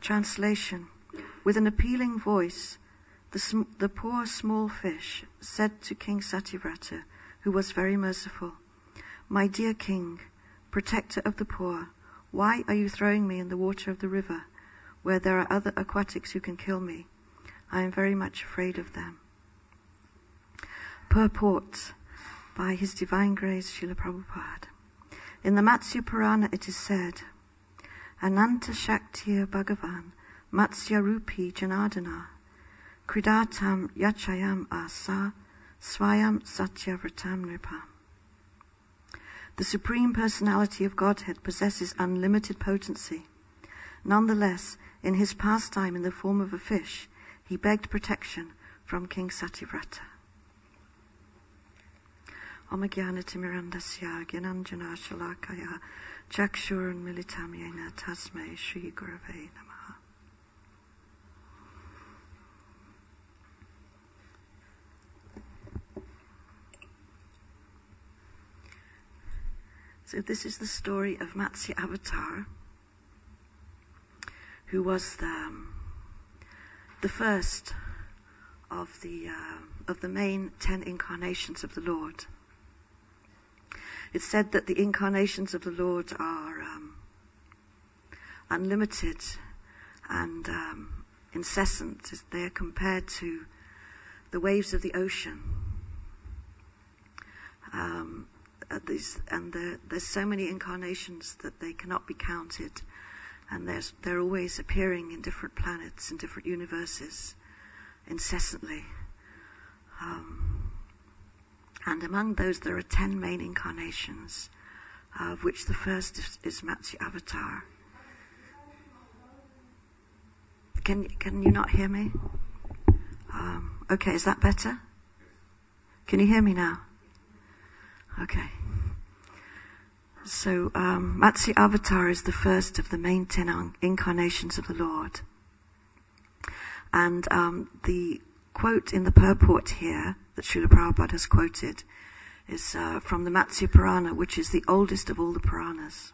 Translation. With an appealing voice, the poor small fish said to King Sativrata, who was very merciful, "My dear king, protector of the poor, why are you throwing me in the water of the river, where there are other aquatics who can kill me? I am very much afraid of them." Purport by His Divine Grace Srila Prabhupada. In the Matsya Purana it is said, Ananta Shaktiya Bhagavan Matsya Rupi Janardana Kridatam Yachayam Asa Swayam Satyavratam Nripa. The Supreme Personality of Godhead possesses unlimited potency. Nonetheless, in his pastime in the form of a fish, he begged protection from King Sativrata. Om Jnanatimirandasya Gyananjana Shalakaya Chakshurun Militam Yena Tasmai Shri Gurave Namaha. So this is the story of Matsya Avatar, who was the first of the main 10 incarnations of the Lord. It's said that the incarnations of the Lord are unlimited and incessant. They are compared to the waves of the ocean. There's so many incarnations that they cannot be counted, and they're always appearing in different planets and different universes incessantly. And among those there are 10 main incarnations, of which the first is Matsya Avatar. Can you not hear me? Okay, is that better? Can you hear me now? Okay. So Matsya Avatar is the first of the main 10 incarnations of the Lord. And the quote in the purport here that Srila Prabhupada has quoted is from the Matsya Purana, which is the oldest of all the Puranas.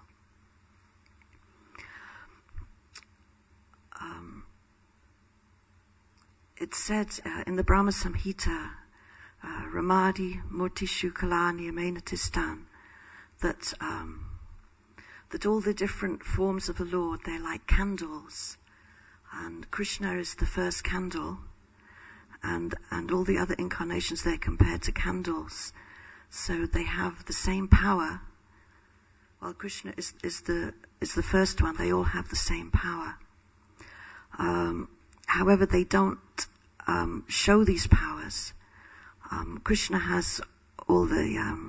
It said in the Brahma Samhita, Ramadi Murtishu Kalani Amenatistan, that all the different forms of the Lord, they're like candles, and Krishna is the first candle, and all the other incarnations they're compared to candles, so they have the same power. While Krishna is the first one, they all have the same power. However, they don't show these powers. Krishna has all the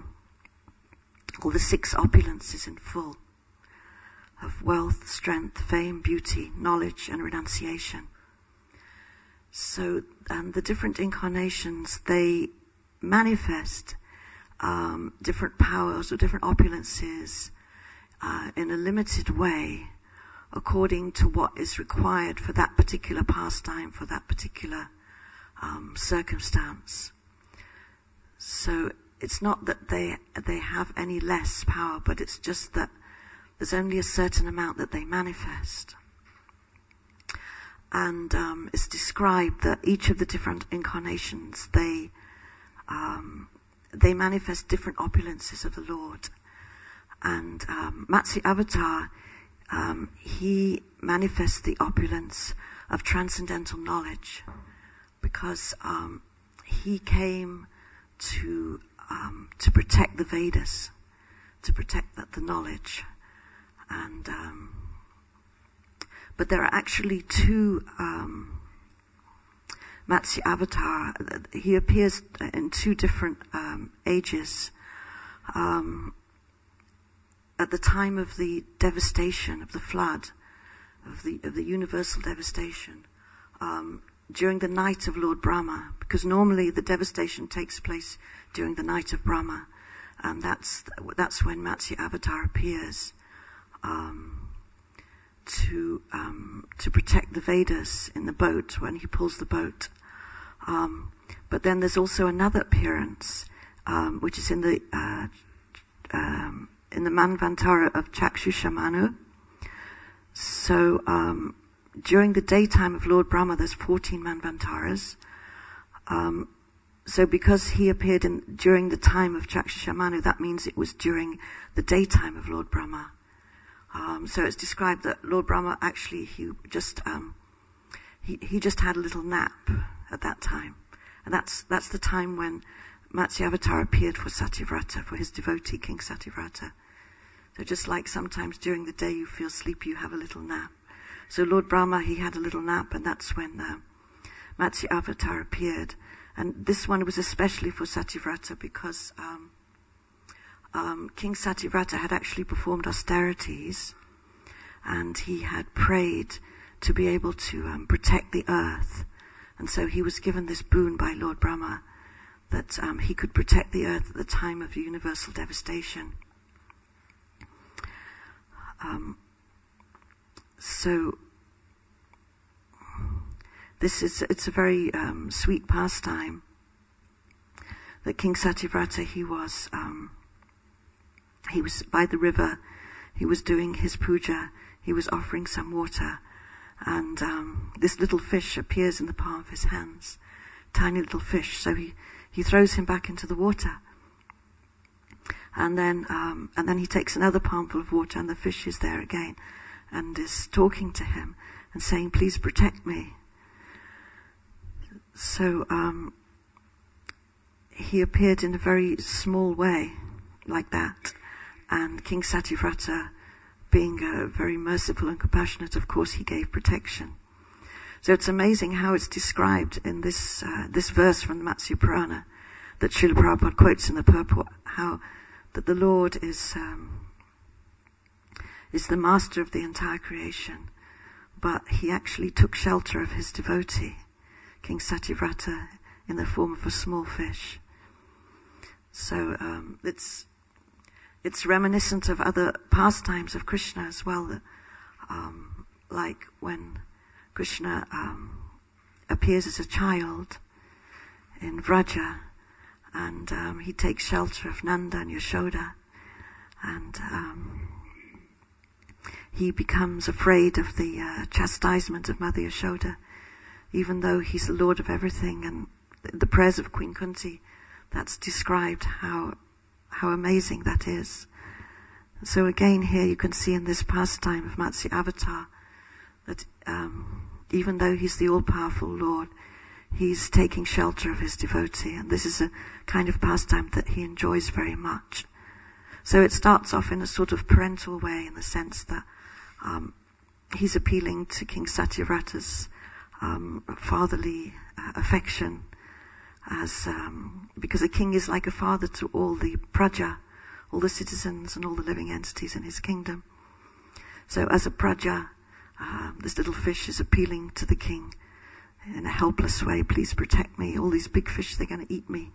6 opulences in full of wealth, strength, fame, beauty, knowledge, and renunciation. So the different incarnations, they manifest different powers or different opulences in a limited way according to what is required for that particular pastime, for that particular circumstance. So it's not that they have any less power, but it's just that there's only a certain amount that they manifest. And it's described that each of the different incarnations, they manifest different opulences of the Lord. And Matsya Avatar, he manifests the opulence of transcendental knowledge, because he came to protect the Vedas, to protect the knowledge. And but there are actually 2 Matsya Avatar. He appears in 2 different ages. At the time of the devastation, of the flood, of the universal devastation, during the night of Lord Brahma, because normally the devastation takes place during the night of Brahma, and that's when Matsya Avatar appears to protect the Vedas in the boat, when he pulls the boat. But then there's also another appearance, which is in the Manvantara of Chakshusha Manu. So during the daytime of Lord Brahma, there's 14 Manvantaras. So because he appeared during the time of Chakshashamanu, that means it was during the daytime of Lord Brahma. So it's described that Lord Brahma actually, he just had a little nap at that time. And that's the time when Matsya-avatar appeared for Satyavrata, for his devotee, King Satyavrata. So just like sometimes during the day you feel sleepy, you have a little nap. So Lord Brahma, he had a little nap, and that's when Matsya-avatar appeared. And this one was especially for Satyavrata because King Satyavrata had actually performed austerities, and he had prayed to be able to protect the earth. And so he was given this boon by Lord Brahma that he could protect the earth at the time of universal devastation. So it's a very sweet pastime that King Satyavrata, he was by the river, he was doing his puja, he was offering some water, and this little fish appears in the palm of his hands, tiny little fish. So he throws him back into the water, and then he takes another palmful of water, and the fish is there again, and is talking to him and saying, "Please protect me." So he appeared in a very small way, like that, and King Satyavrata, being very merciful and compassionate, of course, he gave protection. So it's amazing how it's described in this verse from the Matsya Purana that Srila Prabhupada quotes in the purport, how that the Lord is the master of the entire creation, but he actually took shelter of his devotee, King Satyavrata, in the form of a small fish. So it's reminiscent of other pastimes of Krishna as well, that, like when Krishna appears as a child in Vraja, and he takes shelter of Nanda and Yashoda, and he becomes afraid of the chastisement of Mother Yashoda, even though he's the Lord of everything. And the prayers of Queen Kunti, that's described how amazing that is. So again, here you can see in this pastime of Matsya-avatar that even though he's the all-powerful Lord, he's taking shelter of his devotee, and this is a kind of pastime that he enjoys very much. So it starts off in a sort of parental way, in the sense that he's appealing to King Satyavrata's fatherly affection, as because a king is like a father to all the praja, all the citizens and all the living entities in his kingdom. So as a praja, this little fish is appealing to the king in a helpless way, "Please protect me, all these big fish, they're going to eat me."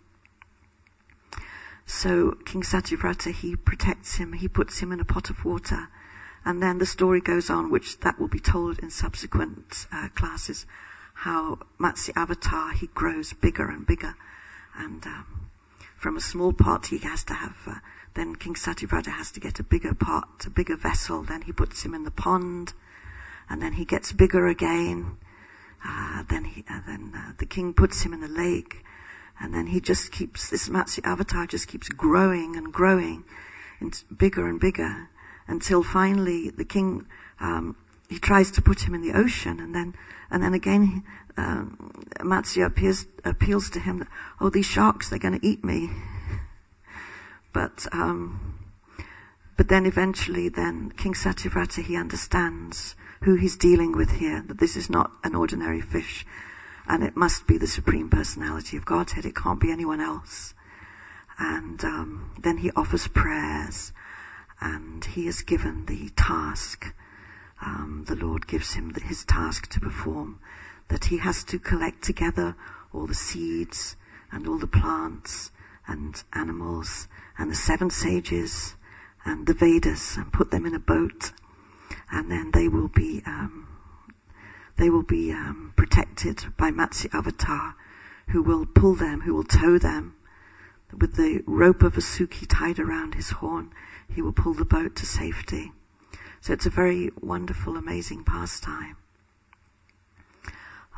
So King Satyavrata, he protects him, he puts him in a pot of water, and then the story goes on, which that will be told in subsequent classes, how Matsya-avatar, he grows bigger and bigger, and from a small pot he has to have, then King Satyavrata has to get a bigger pot, a bigger vessel, then he puts him in the pond, and then he gets bigger again, then the king puts him in the lake, and then this Matsya-avatar just keeps growing and growing, and bigger and bigger, until finally the king, he tries to put him in the ocean, and then again Matsya appeals to him that, "Oh, these sharks, they're going to eat me." But then eventually King Satyavrata, he understands who he's dealing with here, that this is not an ordinary fish, and it must be the Supreme Personality of Godhead, it can't be anyone else. And then he offers prayers, and he is given the task, the Lord gives him his task to perform, that he has to collect together all the seeds and all the plants and animals and the 7 sages and the Vedas, and put them in a boat, and then they will be protected by Matsya-avatar, who will pull them, who will tow them with the rope of a Suki tied around his horn. He will pull the boat to safety. So it's a very wonderful, amazing pastime.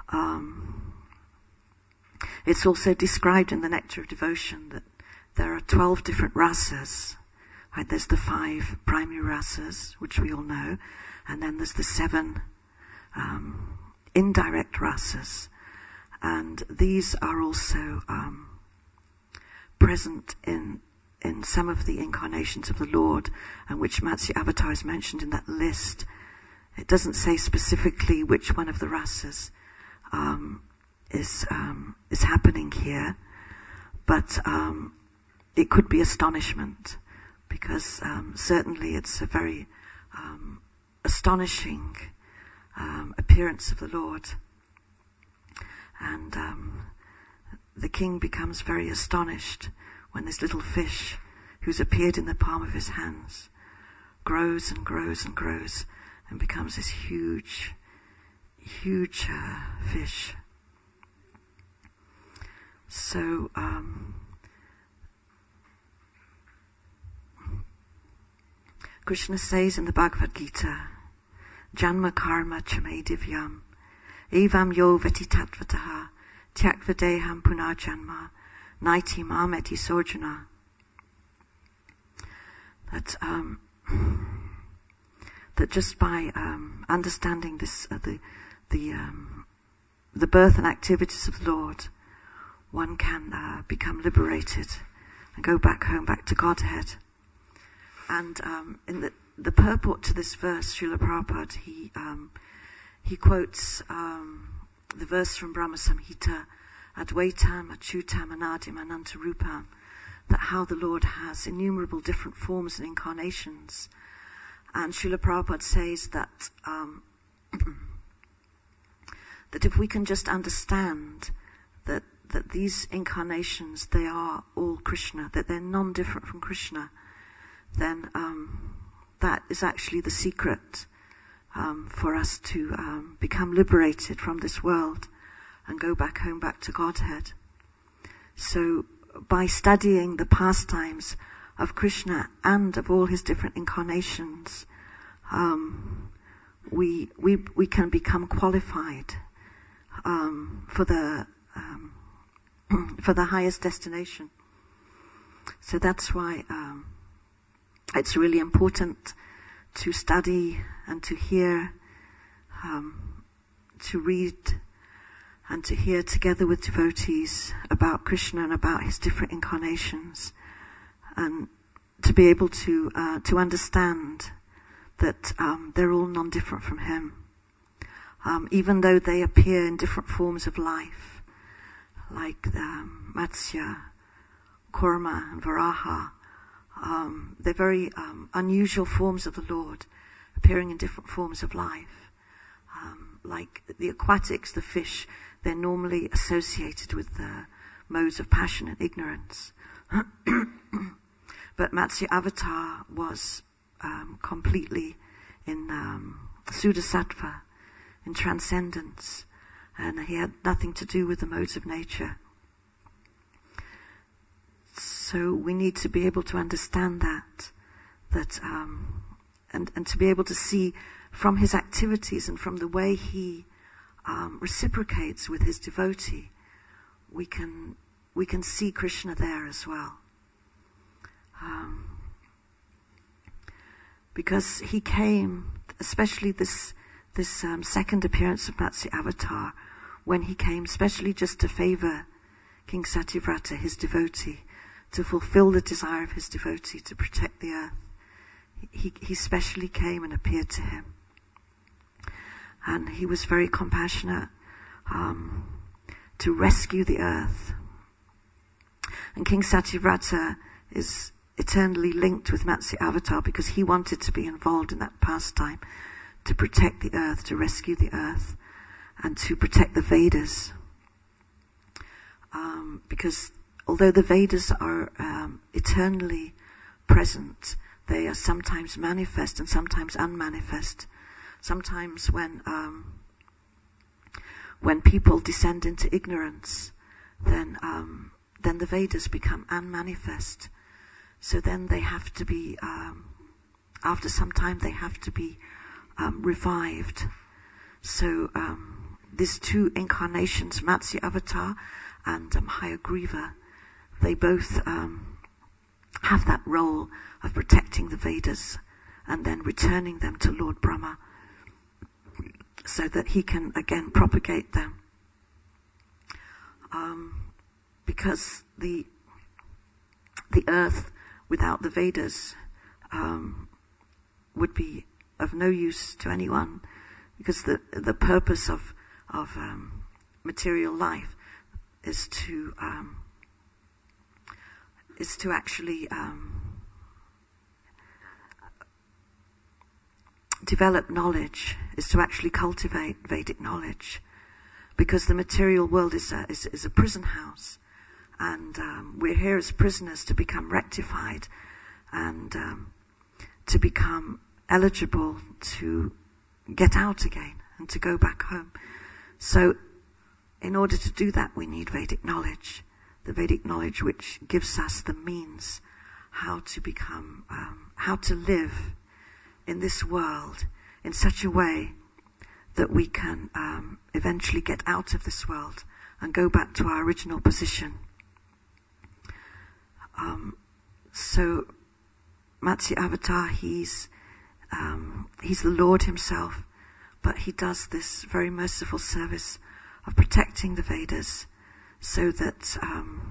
It's also described in the Nectar of Devotion that there are 12 different rasas. Right? There's the 5 primary rasas, which we all know, and then there's the 7 indirect rasas. And these are also present in some of the incarnations of the Lord, and which Matsya Avatar is mentioned in that list. It doesn't say specifically which one of the rasas is happening here, but it could be astonishment, because certainly it's a very astonishing appearance of the Lord. And the king becomes very astonished when this little fish, who's appeared in the palm of his hands, grows and grows and grows and becomes this huge fish. So Krishna says in the Bhagavad Gita, Janma karma chame divyam, evam yo vetitatvataha, tyaktva punarjanma, naiti mameti sojana. That just by understanding this, the birth and activities of the Lord, one can become liberated and go back home, back to Godhead. And in the purport to this verse, Srila Prabhupada, he quotes the verse from Brahma Samhita, Advaitam, Achyutam, Anadim, Anantarupam, that how the Lord has innumerable different forms and incarnations. And Srila Prabhupada says that that if we can just understand that these incarnations, they are all Krishna, that they're non-different from Krishna, then that is actually the secret for us to become liberated from this world and go back home, back to Godhead. So by studying the pastimes of Krishna and of all his different incarnations, we can become qualified for the highest destination. So that's why it's really important to study and to hear, to read and to hear together with devotees about Krishna and about his different incarnations, and to be able to understand that they're all non-different from him. Even though they appear in different forms of life, like Matsya, Kurma and Varaha, they're very unusual forms of the Lord, appearing in different forms of life. Like the aquatics, the fish, they're normally associated with the modes of passion and ignorance. But Matsya Avatar was completely in Sudasattva, in transcendence, and he had nothing to do with the modes of nature. So we need to be able to understand that and to be able to see from his activities and from the way he reciprocates with his devotee, we can see Krishna there as well. Because he came, especially this second appearance of Matsya Avatar, when he came, especially just to favor King Satyavrata, his devotee, to fulfill the desire of his devotee, to protect the earth. He specially came and appeared to him. And he was very compassionate to rescue the earth. And King Satyavrata is eternally linked with Matsya Avatar because he wanted to be involved in that pastime, to protect the earth, to rescue the earth, and to protect the Vedas. Because although the Vedas are eternally present, they are sometimes manifest and sometimes unmanifest. Sometimes when people descend into ignorance, then the Vedas become unmanifest. So then they have to be, after some time, they have to be revived. So these two incarnations, Matsya Avatar and Hayagriva, they both have that role of protecting the Vedas and then returning them to Lord Brahma so that he can again propagate them. Because the earth without the Vedas would be of no use to anyone, because the purpose of material life is to actually develop knowledge, is to actually cultivate Vedic knowledge, because the material world is a prison house, and we're here as prisoners to become rectified and to become eligible to get out again and to go back home. So in order to do that, we need Vedic knowledge, the Vedic knowledge which gives us the means how to become, how to live in this world in such a way that we can eventually get out of this world and go back to our original position. So Matsya Avatar, he's the Lord himself, but he does this very merciful service of protecting the Vedas so that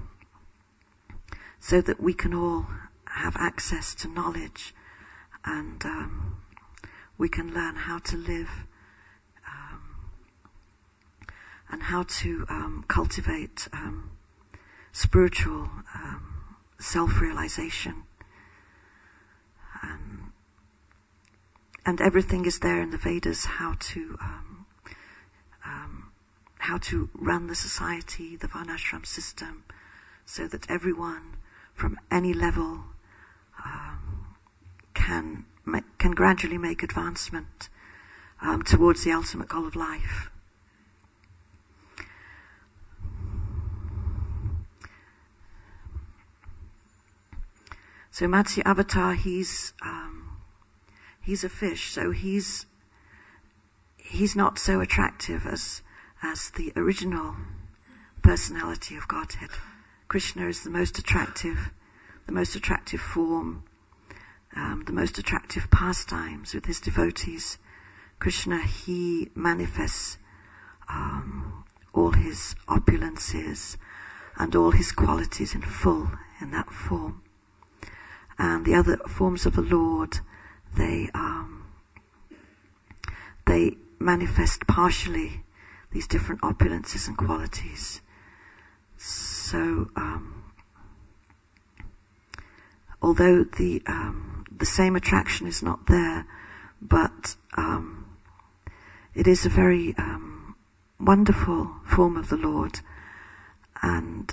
we can all have access to knowledge, and we can learn how to live and how to cultivate spiritual self-realization. And everything is there in the Vedas, how to run the society, the Varnashram system, so that everyone from any level can gradually make advancement towards the ultimate goal of life. So Matsya Avatar, he's a fish, so he's not so attractive as the original personality of Godhead. Krishna is the most attractive form, the most attractive pastimes with his devotees. Krishna, he manifests all his opulences and all his qualities in full in that form. And the other forms of the Lord, they manifest partially these different opulences and qualities. So, although the same attraction is not there, but it is a very wonderful form of the Lord, and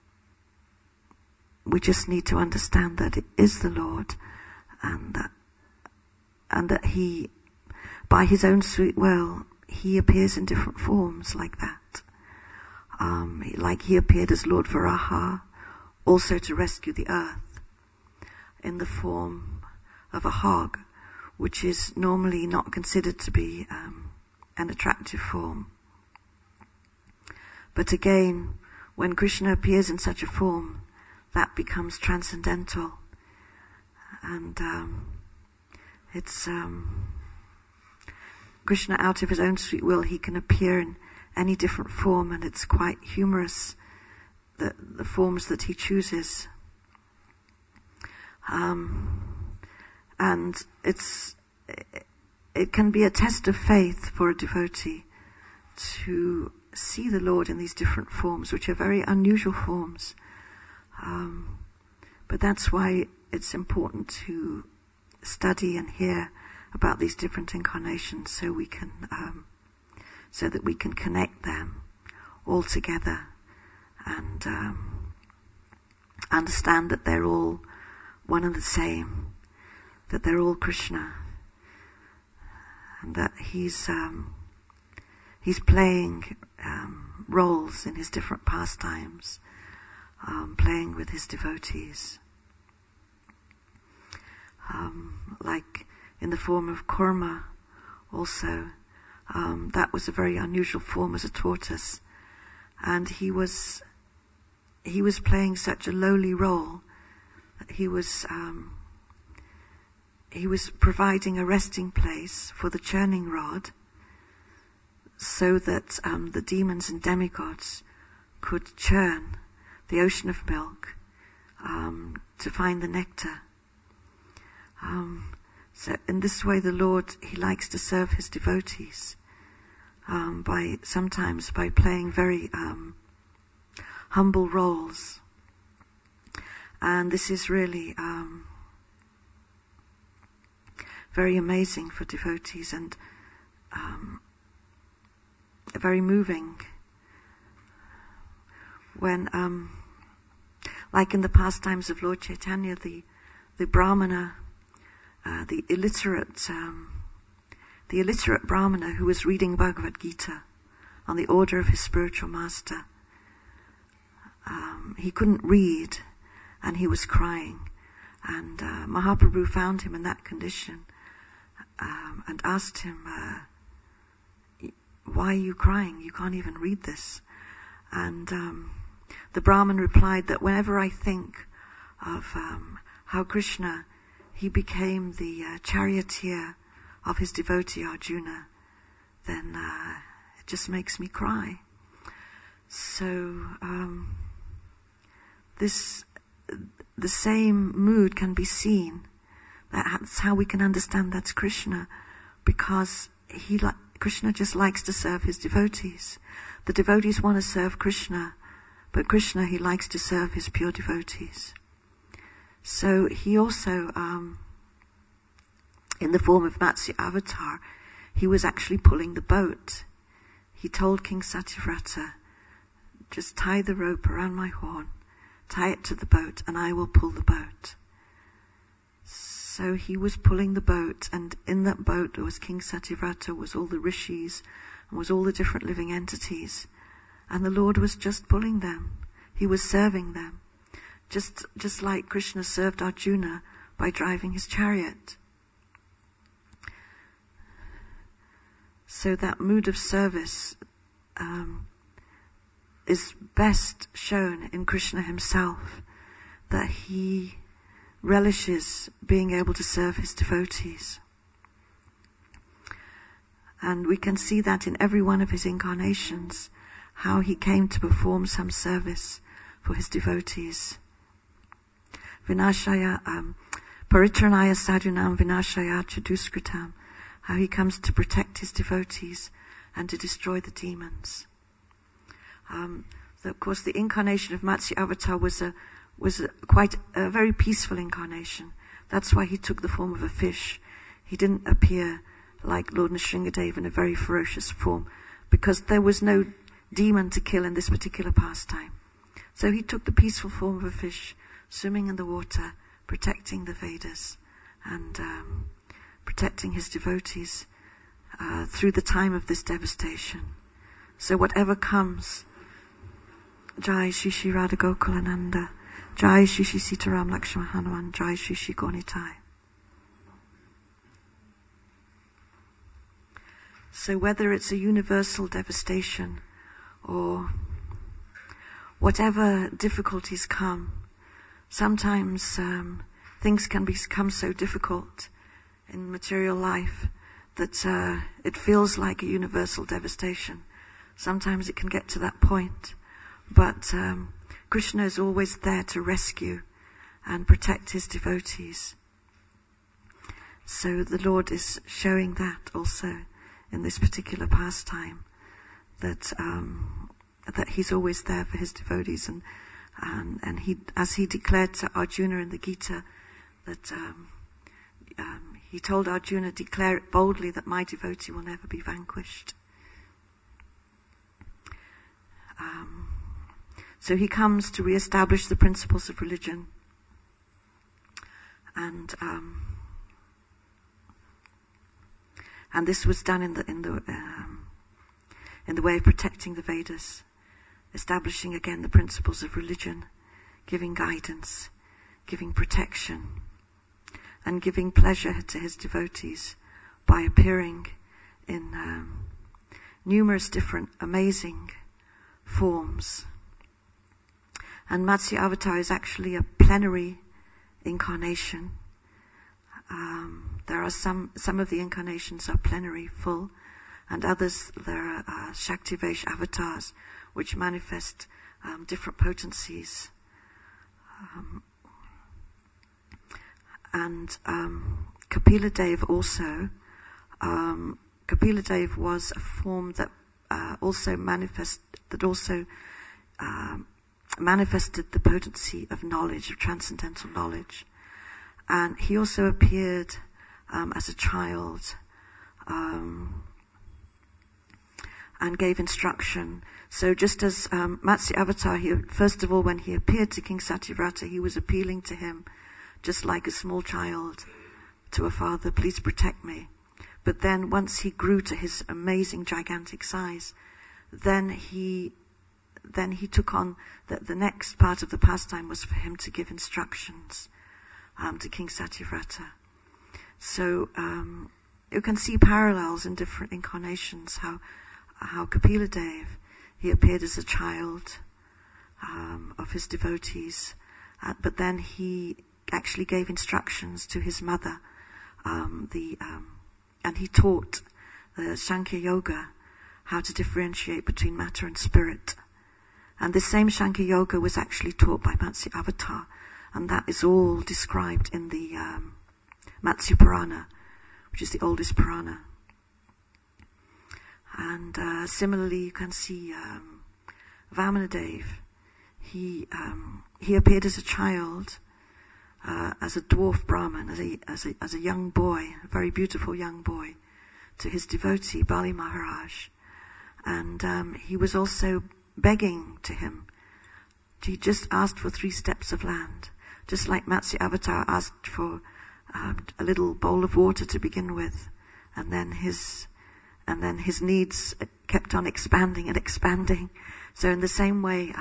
we just need to understand that it is the Lord, and that he, by his own sweet will, he appears in different forms like that. Like he appeared as Lord Varaha, also to rescue the earth, in the form of a hog, which is normally not considered to be an attractive form. But again, when Krishna appears in such a form, that becomes transcendental, and it's Krishna, out of his own sweet will, he can appear in any different form, and it's quite humorous, the forms that he chooses. And it can be a test of faith for a devotee to see the Lord in these different forms, which are very unusual forms. But that's why it's important to study and hear about these different incarnations, so we can, so that we can connect them all together and understand that they're all one and the same, that they're all Krishna, and that he's playing roles in his different pastimes, playing with his devotees, like in the form of Kurma, also That was a very unusual form as a tortoise. And he was playing such a lowly role. He was providing a resting place for the churning rod, so that the demons and demigods could churn the ocean of milk to find the nectar. So in this way, the Lord, he likes to serve his devotees sometimes by playing very humble roles. And this is really very amazing for devotees, and very moving. When, like in the pastimes of Lord Chaitanya, the Brahmana, the illiterate Brahmana who was reading Bhagavad Gita on the order of his spiritual master, he couldn't read, and he was crying. And Mahaprabhu found him in that condition and asked him, why are you crying? You can't even read this. And the Brahmin replied that whenever I think of how Krishna, he became the charioteer of his devotee Arjuna, then it just makes me cry. So the same mood can be seen. That's how we can understand that's Krishna, because Krishna just likes to serve his devotees. The devotees want to serve Krishna, but Krishna, he likes to serve his pure devotees. So he also, in the form of Matsya Avatar, he was actually pulling the boat. He told King Satyavrata, just tie the rope around my horn, tie it to the boat, and I will pull the boat. So he was pulling the boat, and in that boat was King Satyavrata, was all the rishis, and was all the different living entities. And the Lord was just pulling them. He was serving them. Just like Krishna served Arjuna by driving his chariot. So that mood of service is best shown in Krishna himself, that he relishes being able to serve his devotees. And we can see that in every one of his incarnations, how he came to perform some service for his devotees. Vinashaya, Paritranaya Sadhunam Vinashaya Chaduskritam, how he comes to protect his devotees and to destroy the demons. Of course, the incarnation of Matsya Avatar was quite a very peaceful incarnation. That's why he took the form of a fish. He didn't appear like Lord Nrsingadev in a very ferocious form, because there was no demon to kill in this particular pastime. So he took the peaceful form of a fish, swimming in the water, protecting the Vedas, and protecting his devotees through the time of this devastation. So whatever comes, Jai Shri Shri Radha Gokulananda, Jai Shri Shri Sitaram Lakshmana Hanuman, Jai Shri Shri Gaunitai. So whether it's a universal devastation or whatever difficulties come, sometimes things can become so difficult in material life that it feels like a universal devastation. Sometimes it can get to that point. But Krishna is always there to rescue and protect his devotees. So the Lord is showing that also in this particular pastime, that he's always there for his devotees, and he, as he declared to Arjuna in the Gita, that he told Arjuna, declare it boldly that my devotee will never be vanquished. So he comes to re-establish the principles of religion, and this was done in the way of protecting the Vedas, establishing again the principles of religion, giving guidance, giving protection, and giving pleasure to his devotees by appearing in numerous different amazing forms. And Matsya Avatar is actually a plenary incarnation. There are some of the incarnations are plenary, full, and others there are Shaktivesh avatars, which manifest different potencies. And Kapila Dev also, Kapila Dev was a form that also manifested the potency of knowledge, of transcendental knowledge. And he also appeared as a child and gave instruction. So just as Matsya Avatar, first of all, when he appeared to King Satyavrata, he was appealing to him just like a small child to a father, please protect me. But then once he grew to his amazing gigantic size, then he took on the next part of the pastime was for him to give instructions to King Satyavrata. So you can see parallels in different incarnations, how Kapila Dev, he appeared as a child of his devotees, but then he actually gave instructions to his mother, and he taught the Sankhya Yoga, how to differentiate between matter and spirit. And this same Sankhya Yoga was actually taught by Matsya Avatar, and that is all described in the Matsya Purana, which is the oldest Purana. And similarly, you can see Vamanadev. He appeared as a child, as a dwarf Brahmin, as a young boy, a very beautiful young boy, to his devotee Bali Maharaj, and he was also begging to him. He just asked for 3 steps of land, just like Matsya Avatar asked for a little bowl of water to begin with, and then his needs kept on expanding and expanding. So in the same way,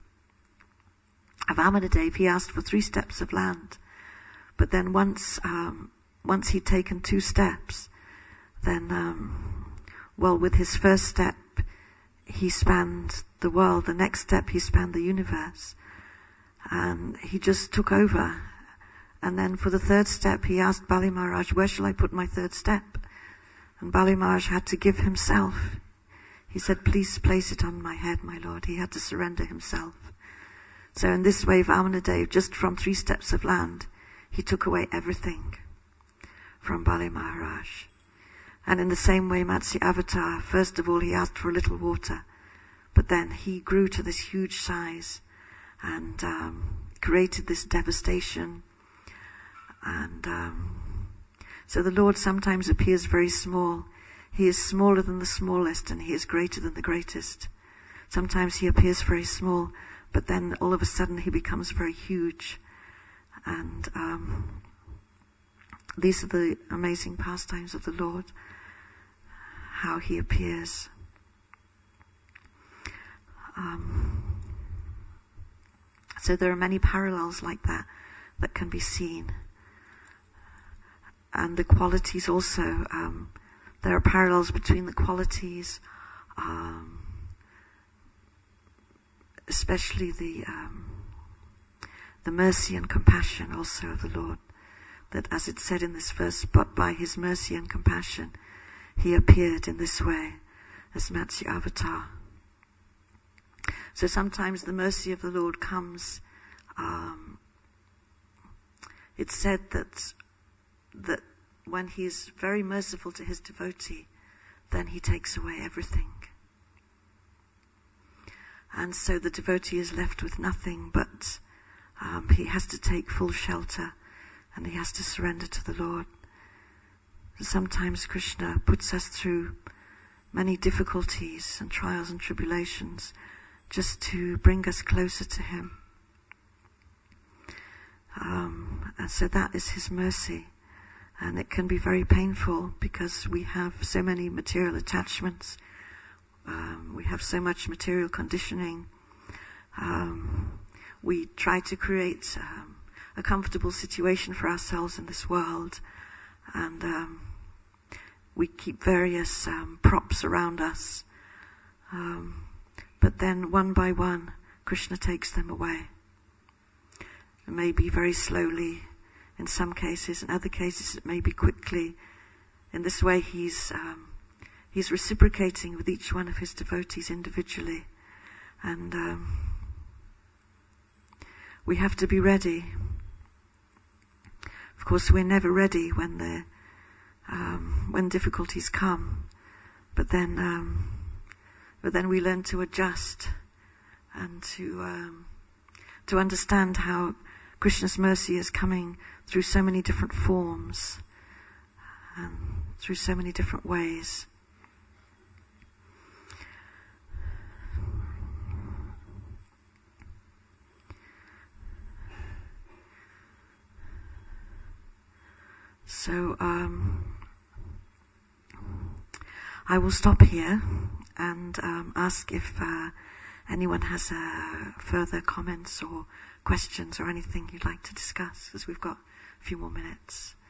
Vamanadev, he asked for 3 steps of land, but then once he'd taken 2 steps, then with his first step he spanned the world, the next step he spanned the universe, and he just took over. And then for the 3rd step he asked Bali Maharaj, where shall I put my 3rd step? And Bali Maharaj had to give himself. He said, please place it on my head, my lord. He had to surrender himself. So in this way, Vamanadev, just from 3 steps of land, he took away everything from Bali Maharaj. And in the same way, Matsya Avatar, first of all, he asked for a little water, but then he grew to this huge size and created this devastation. And so the Lord sometimes appears very small. He is smaller than the smallest, and he is greater than the greatest. Sometimes he appears very small, but then all of a sudden he becomes very huge. And these are the amazing pastimes of the Lord, how he appears. So there are many parallels like that can be seen. And the qualities also, there are parallels between the qualities, especially the mercy and compassion also of the Lord. That, as it said in this verse, but by his mercy and compassion he appeared in this way as Matsya Avatar. So sometimes the mercy of the Lord comes, it's said that when he is very merciful to his devotee, then he takes away everything. And so the devotee is left with nothing, but he has to take full shelter, and he has to surrender to the Lord. Sometimes Krishna puts us through many difficulties and trials and tribulations just to bring us closer to him. And so that is his mercy. And it can be very painful because we have so many material attachments. We have so much material conditioning. We try to create a comfortable situation for ourselves in this world. And we keep various props around us But then one by one, Krishna takes them away. It may be very slowly in some cases, in other cases it may be quickly. In this way he's reciprocating with each one of his devotees individually. And we have to be ready. Of course, we're never ready when difficulties come, but then we learn to adjust and to understand how Krishna's mercy is coming through so many different forms and through so many different ways. So I will stop here and ask if anyone has further comments or questions or anything you'd like to discuss, because we've got a few more minutes.